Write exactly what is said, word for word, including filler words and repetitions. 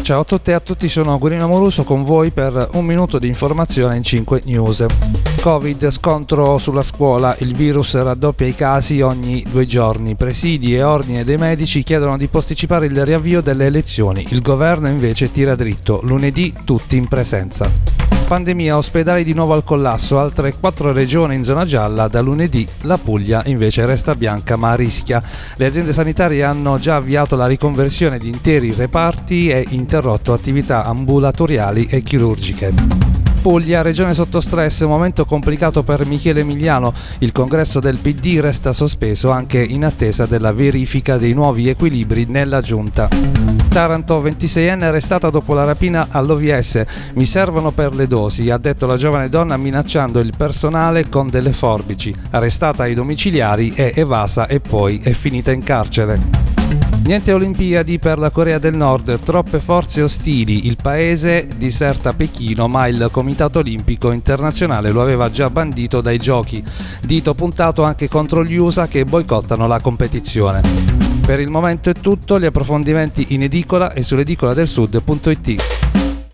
Ciao a tutte e a tutti, sono Guerino Amoruso con voi per un minuto di informazione in cinque news. Covid, scontro sulla scuola, il virus raddoppia i casi ogni due giorni. Presidi e ordine dei medici chiedono di posticipare il riavvio delle elezioni. Il governo invece tira dritto, lunedì tutti in presenza. Pandemia, ospedali di nuovo al collasso, altre quattro regioni in zona gialla, da lunedì la Puglia invece resta bianca ma rischia. Le aziende sanitarie hanno già avviato la riconversione di interi reparti e interrotto attività ambulatoriali e chirurgiche. Puglia, regione sotto stress, momento complicato per Michele Emiliano. Il congresso del P D resta sospeso anche in attesa della verifica dei nuovi equilibri nella giunta. Taranto, ventiseienne arrestata dopo la rapina all'O V S. Mi servono per le dosi, ha detto la giovane donna minacciando il personale con delle forbici. Arrestata ai domiciliari, è evasa e poi è finita in carcere. Niente Olimpiadi per la Corea del Nord, troppe forze ostili, il paese diserta Pechino, ma il Comitato Olimpico Internazionale lo aveva già bandito dai giochi. Dito puntato anche contro gli U S A che boicottano la competizione. Per il momento è tutto, gli approfondimenti in edicola e sull'edicola del sud punto it.